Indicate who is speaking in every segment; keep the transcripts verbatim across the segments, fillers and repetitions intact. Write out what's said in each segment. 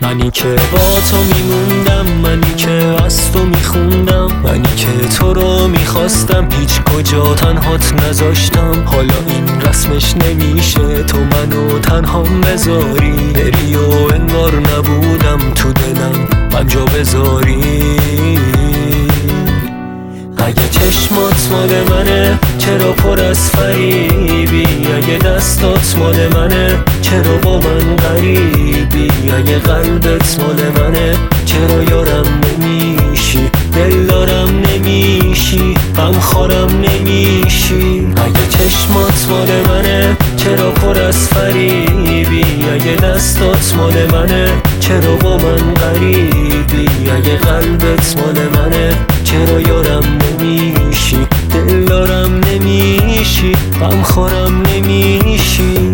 Speaker 1: منی که با تو میموندم، منی که از تو میخوندم، منی که تو رو میخواستم، هیچ کجا تنهات نذاشتم. حالا این رسمش نمیشه تو منو تنها بذاری، بری و انگار نبودم تو دلم من جا بذاری. اگه چشمات مال منه چرا پر از فریبی؟ اگه دستات مال منه چرا با من غریبی؟ اگه قلبت مال منه چرا یارم نمیشی؟ دلدارم نمیشی، غمخوارم نمیشی. اگه چشمات مال منه چرا پر از فریبی؟ اگه دستات مال منه چرا با من غریبی؟ اگه قلبت مال منه چرا یارم نمیشی؟ دلدارم نمیشی، غمخوارم نمیشی.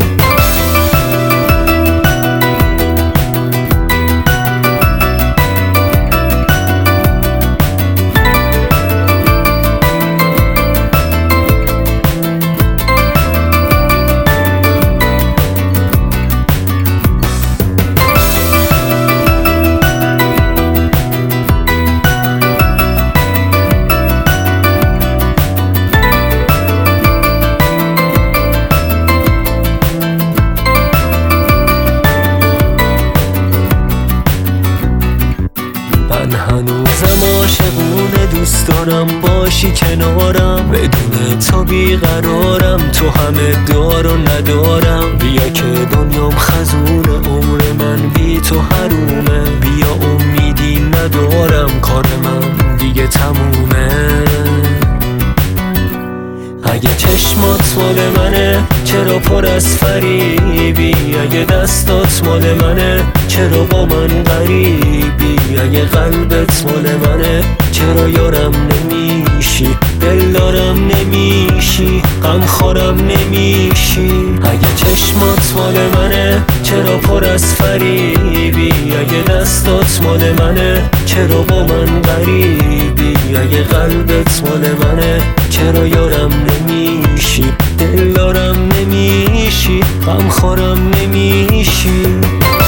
Speaker 1: من هنوزم عاشقونه، دوست دارم باشی کنارم، بدون تو بیقرارم، تو همه دار و ندارم. بیا که دنیام خزونه، عمر من بی تو حرومه، بیا امیدی ندارم، کار من دیگه تمومه. اگه چشمات مال منه چرا پر از فریبی؟ اگه دستات مال منه چرا با من غریبی؟ اگه قلبت مال منه چرا یارم نمیشی؟ دلدارم نمیشی، غمخوارم نمیشی. اگه چشمات مال منه چرا پر از فریبی؟ اگه دستات مال منه چرا با من غریبی؟ اگه قلبت مال منه چرا یارم نمیشی؟ دلدارم نمیشی، غمخوارم نمیشی.